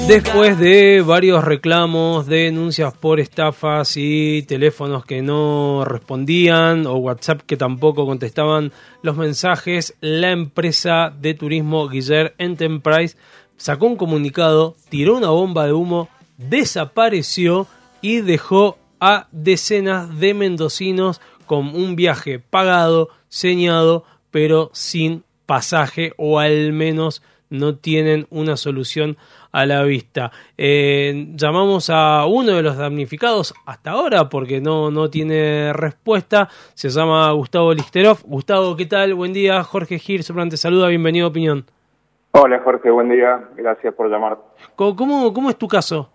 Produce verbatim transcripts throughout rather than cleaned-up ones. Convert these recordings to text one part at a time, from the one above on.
Después de varios reclamos, de denuncias por estafas y teléfonos que no respondían o WhatsApp que tampoco contestaban los mensajes, la empresa de turismo Guiller Enterprise sacó un comunicado, tiró una bomba de humo, desapareció y dejó a decenas de mendocinos con un viaje pagado, señado, pero sin pasaje, o al menos no tienen una solución a la vista. Eh, llamamos a uno de los damnificados hasta ahora porque no, no tiene respuesta. Se llama Gustavo Listerov. Gustavo, ¿qué tal? Buen día. Jorge Hirschman te saluda. Bienvenido a Opinión. Hola Jorge, buen día. Gracias por llamar. ¿Cómo, cómo, cómo es tu caso?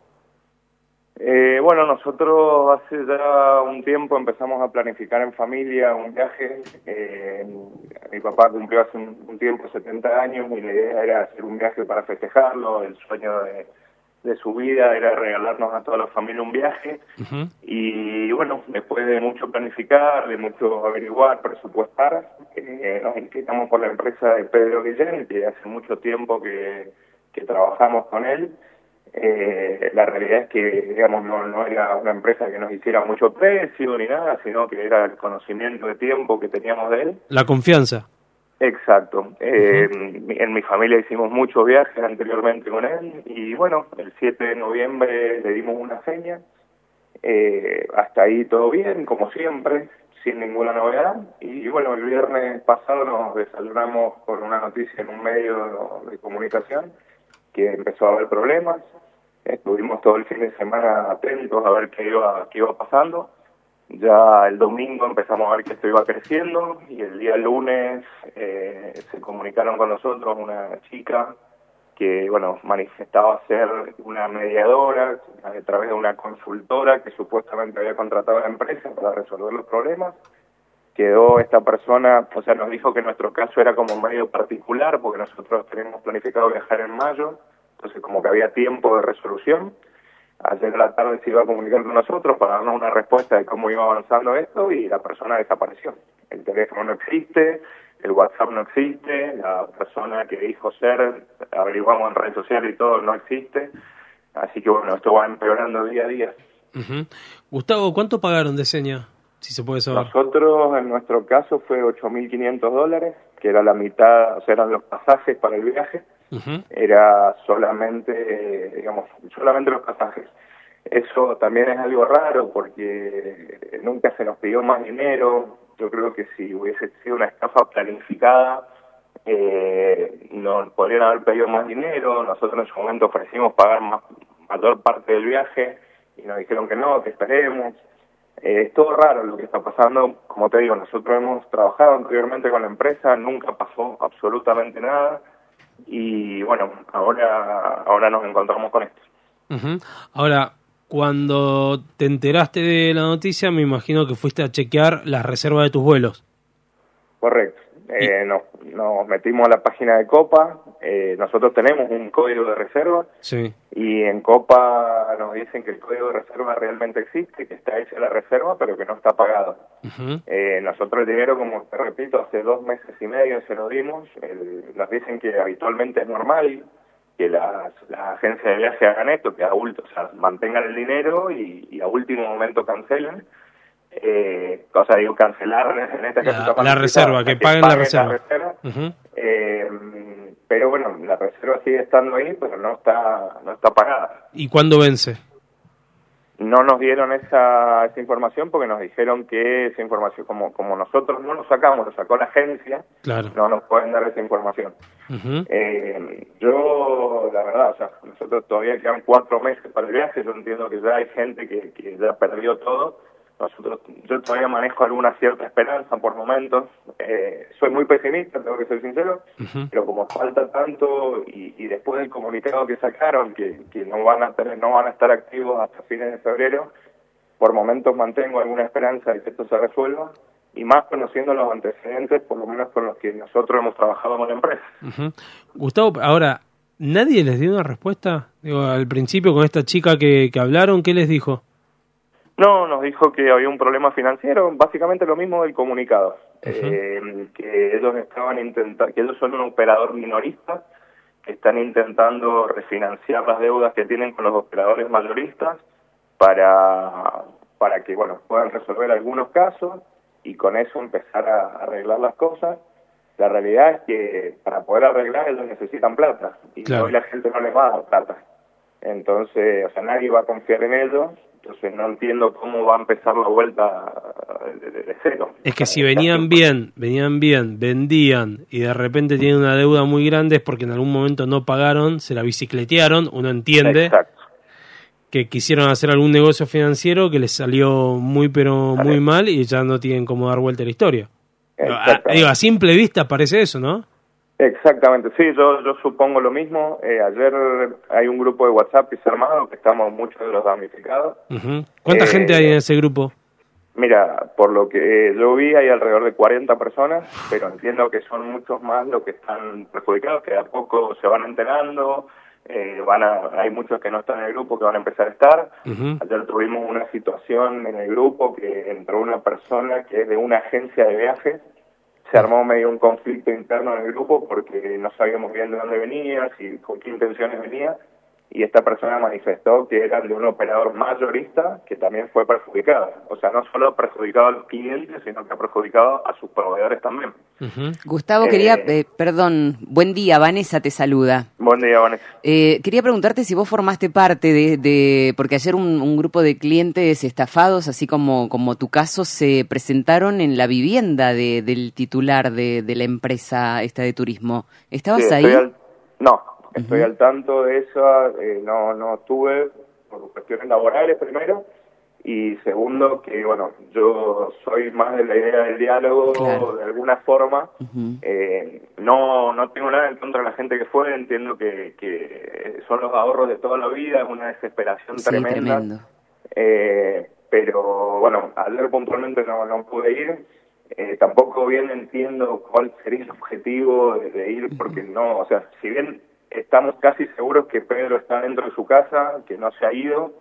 Eh, bueno, nosotros hace ya un tiempo empezamos a planificar en familia un viaje. Eh, mi papá cumplió hace un, un tiempo setenta años y la idea era hacer un viaje para festejarlo. El sueño de, de su vida era regalarnos a toda la familia un viaje. Uh-huh. Y bueno, después de mucho planificar, de mucho averiguar, presupuestar, eh, nos inscribimos por la empresa de Pedro Guillén, que hace mucho tiempo que, que trabajamos con él. Eh, la realidad es que, digamos, no, no era una empresa que nos hiciera mucho precio ni nada, sino que era el conocimiento de tiempo que teníamos de él. La confianza. Exacto. Eh, uh-huh. En mi familia hicimos muchos viajes anteriormente con él y bueno, el siete de noviembre le dimos una seña. Eh, hasta ahí todo bien, como siempre, sin ninguna novedad. Y bueno, el viernes pasado nos desayunamos con una noticia en un medio de comunicación que empezó a haber problemas. Estuvimos todo el fin de semana atentos a ver qué iba, qué iba pasando. Ya el domingo empezamos a ver que esto iba creciendo y el día lunes eh, se comunicaron con nosotros una chica que, bueno, manifestaba ser una mediadora a través de una consultora que supuestamente había contratado a la empresa para resolver los problemas. Quedó esta persona, o sea, nos dijo que nuestro caso era como medio particular porque nosotros teníamos planificado viajar en mayo, entonces como que había tiempo de resolución. Ayer a la tarde se iba a comunicar con nosotros para darnos una respuesta de cómo iba avanzando esto y la persona desapareció. El teléfono no existe, el WhatsApp no existe, la persona que dijo ser, averiguamos en redes sociales y todo, no existe. Así que bueno, esto va empeorando día a día. Uh-huh. Gustavo, ¿cuánto pagaron de seña? Si se puede saber. Nosotros, en nuestro caso, fue ocho mil quinientos dólares, que era la mitad, o sea, eran los pasajes para el viaje. Uh-huh. Era solamente, eh, digamos, solamente los pasajes. Eso también es algo raro porque nunca se nos pidió más dinero. Yo creo que si hubiese sido una estafa planificada, eh, nos podrían haber pedido más dinero. Nosotros en su momento ofrecimos pagar más, mayor parte del viaje y nos dijeron que no, que esperemos. Eh, es todo raro lo que está pasando. Como te digo, nosotros hemos trabajado anteriormente con la empresa, nunca pasó absolutamente nada y bueno, ahora ahora nos encontramos con esto. Uh-huh. Ahora, cuando te enteraste de la noticia, me imagino que fuiste a chequear la reserva de tus vuelos. Correcto. Eh, nos, nos metimos a la página de Copa, eh, nosotros tenemos un código de reserva. Sí. Y en Copa nos dicen que el código de reserva realmente existe, que está hecha la reserva, pero que no está pagado. Uh-huh. Eh, nosotros el dinero, como te repito, hace dos meses y medio se lo dimos. El, nos dicen que habitualmente es normal que las, las agencias de viaje hagan esto, que a ulto, o sea, mantengan el dinero y, y a último momento cancelen. Eh, o sea, digo, cancelar en este caso la, la reserva, que, que paguen, paguen la reserva. La reserva. Uh-huh. Eh, pero bueno, la reserva sigue estando ahí, pero no está no está pagada. ¿Y cuándo vence? No nos dieron esa, esa información porque nos dijeron que esa información, como como nosotros no lo sacamos, lo sacó la agencia, claro, no nos pueden dar esa información. Uh-huh. Eh, yo, la verdad, o sea, nosotros todavía quedan cuatro meses para el viaje, yo entiendo que ya hay gente que, que ya perdió todo. Nosotros, yo todavía manejo alguna cierta esperanza por momentos. Eh, soy muy pesimista, tengo que ser sincero, uh-huh. pero como falta tanto y, y después del comunicado que sacaron que, que no van a tener, no van a estar activos hasta fines de febrero, por momentos mantengo alguna esperanza de que esto se resuelva y más conociendo los antecedentes, por lo menos con los que nosotros hemos trabajado con la empresa. Uh-huh. Gustavo, ahora, ¿nadie les dio una respuesta? Digo, al principio con esta chica que, que hablaron, ¿qué les dijo? No, nos dijo que había un problema financiero, básicamente lo mismo del comunicado, uh-huh. eh, que ellos estaban intentando, que ellos son un operador minorista están intentando refinanciar las deudas que tienen con los operadores mayoristas para, para que bueno puedan resolver algunos casos y con eso empezar a arreglar las cosas. La realidad es que para poder arreglar ellos necesitan plata y claro. hoy la gente no les va a dar plata. Entonces, o sea, nadie va a confiar en ellos. Entonces no entiendo cómo va a empezar la vuelta de, de, de cero. Es que si venían bien, venían bien, vendían y de repente tienen una deuda muy grande es porque en algún momento no pagaron, se la bicicletearon, uno entiende. Exacto. Que quisieron hacer algún negocio financiero que les salió muy pero muy mal y ya no tienen cómo dar vuelta a la historia. A, digo, a simple vista parece eso, ¿no? Exactamente, sí, yo yo supongo lo mismo. Eh, ayer hay un grupo de WhatsApp que se ha armado, que estamos muchos de los damnificados. Uh-huh. ¿Cuánta eh, gente hay en ese grupo? Mira, por lo que yo vi hay alrededor de cuarenta personas, pero entiendo que son muchos más los que están perjudicados, que de a poco se van enterando. Eh, van a, hay muchos que no están en el grupo que van a empezar a estar. Uh-huh. Ayer tuvimos una situación en el grupo que entró una persona que es de una agencia de viajes. Se armó medio un conflicto interno en el grupo porque no sabíamos bien de dónde venía, si con qué intenciones venía, y esta persona manifestó que era de un operador mayorista que también fue perjudicado. O sea, no solo ha perjudicado a los clientes, sino que ha perjudicado a sus proveedores también. Uh-huh. Gustavo, eh, quería, eh, perdón, buen día, Vanessa te saluda. Buen día, Vanessa. Eh, quería preguntarte si vos formaste parte de, de porque ayer un, un grupo de clientes estafados, así como, como tu caso, se presentaron en la vivienda de, del titular de, de la empresa esta de turismo. ¿Estabas sí, ahí? Al... No. Estoy uh-huh. al tanto de eso, eh, no no estuve por cuestiones laborales primero, y segundo que, bueno, yo soy más de la idea del diálogo, claro. de alguna forma. Uh-huh. eh, no no tengo nada en contra de la gente que fue, entiendo que, que son los ahorros de toda la vida, es una desesperación sí, tremenda. Tremendo. Eh, pero, bueno, ayer puntualmente no, no pude ir. Eh, tampoco bien entiendo cuál sería el objetivo de, de ir, porque no, o sea, si bien estamos casi seguros que Pedro está dentro de su casa, que no se ha ido,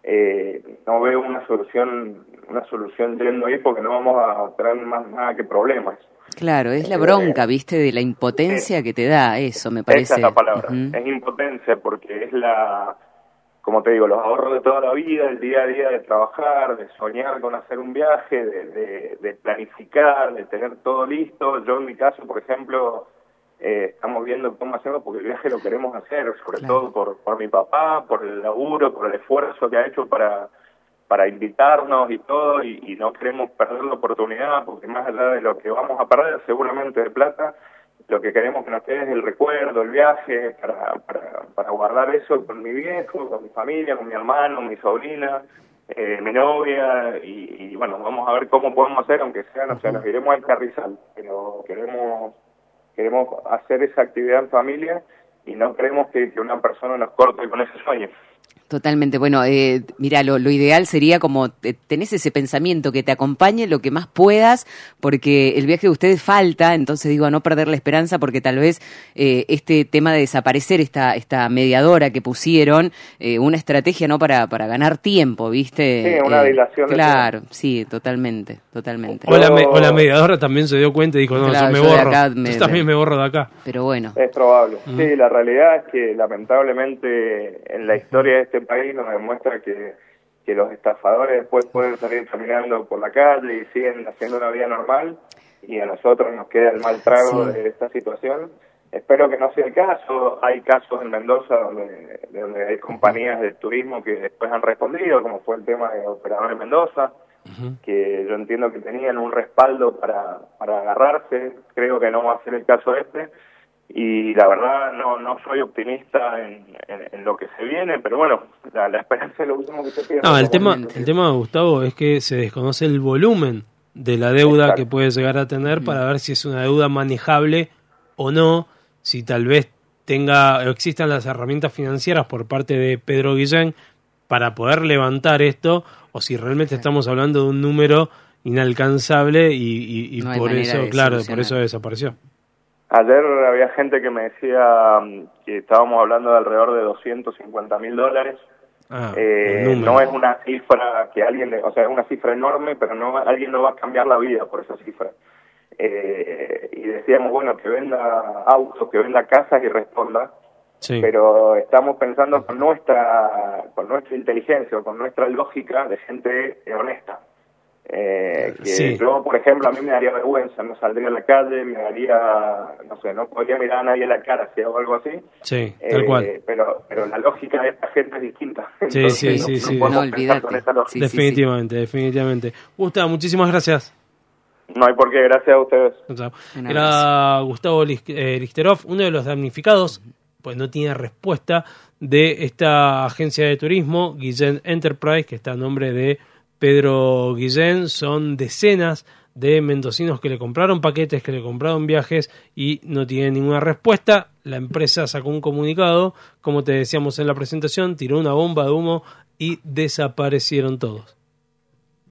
eh, no veo una solución una solución yendo ahí porque no vamos a traer más nada que problemas. Claro, es la bronca, eh, viste, de la impotencia eh, que te da eso, me parece. Esa es la palabra, uh-huh. es impotencia porque es la, como te digo, los ahorros de toda la vida, el día a día de trabajar, de soñar con hacer un viaje, de, de, de planificar, de tener todo listo. Yo en mi caso, por ejemplo, Eh, estamos viendo cómo hacerlo porque el viaje lo queremos hacer, sobre claro. todo por, por mi papá, por el laburo, por el esfuerzo que ha hecho para para invitarnos y todo, y, y no queremos perder la oportunidad porque más allá de lo que vamos a perder seguramente de plata, lo que queremos que nos quede es el recuerdo, el viaje, para, para, para guardar eso con mi viejo, con mi familia, con mi hermano, mi sobrina, eh, mi novia, y, y bueno, vamos a ver cómo podemos hacer, aunque sea, no sé, nos iremos al Carrizal, pero queremos queremos hacer esa actividad en familia y no queremos que, que una persona nos corte con ese sueño. Totalmente. Bueno, eh, mira, lo, lo ideal sería como te, tenés ese pensamiento que te acompañe lo que más puedas, porque el viaje de ustedes falta, entonces digo, a no perder la esperanza, porque tal vez eh, este tema de desaparecer esta esta mediadora que pusieron, eh, una estrategia no para para ganar tiempo, ¿viste? Sí, una eh, dilación. Claro, sí, totalmente, totalmente. O la, me, o la mediadora también se dio cuenta y dijo, no, claro, yo me yo borro, acá me, yo también me borro de acá. Pero bueno. Es probable. Mm. Sí, la realidad es que lamentablemente en la historia de este país nos demuestra que, que los estafadores después pueden salir caminando por la calle y siguen haciendo una vida normal, y a nosotros nos queda el mal trago sí. de esta situación. Espero que no sea el caso. Hay casos en Mendoza donde, donde hay compañías de turismo que después han respondido, como fue el tema de Operadores Mendoza, uh-huh. que yo entiendo que tenían un respaldo para, para agarrarse. Creo que no va a ser el caso este. Y la verdad no no soy optimista en, en, en lo que se viene, pero bueno, la, la esperanza es lo último que se pierde. No, el tema, el tema, Gustavo, es que se desconoce el volumen de la deuda Exacto. que puede llegar a tener para ver si es una deuda manejable o no, si tal vez tenga o existan las herramientas financieras por parte de Pedro Guillén para poder levantar esto, o si realmente estamos hablando de un número inalcanzable y, y, y no por eso, claro, por eso desapareció. Ayer había gente que me decía que estábamos hablando de alrededor de doscientos cincuenta mil dólares. Ah, eh, no es una cifra que alguien, le, o sea, es una cifra enorme, pero no alguien no va a cambiar la vida por esa cifra. Eh, y decíamos, bueno, que venda autos, que venda casas y responda. sí. Pero estamos pensando con nuestra, con nuestra inteligencia o con nuestra lógica de gente honesta. Eh, que sí. Yo, por ejemplo, a mí me daría vergüenza, no saldría a la calle, me daría, no sé, no podría mirar a nadie a la cara si hago algo así. Sí, tal eh, cual. Pero, pero la lógica de esta gente es distinta. Sí, Entonces, sí, no, sí, no sí. podemos No pensar con esa lógica. Sí, definitivamente, sí, sí. definitivamente. Gustavo, muchísimas gracias. No hay por qué, gracias a ustedes. Era Gustavo Listerov, uno de los damnificados, pues no tiene respuesta, de esta agencia de turismo, Guillén Enterprise, que está a nombre de Pedro Guillén. Son decenas de mendocinos que le compraron paquetes, que le compraron viajes y no tienen ninguna respuesta. La empresa sacó un comunicado, como te decíamos en la presentación, tiró una bomba de humo y desaparecieron todos.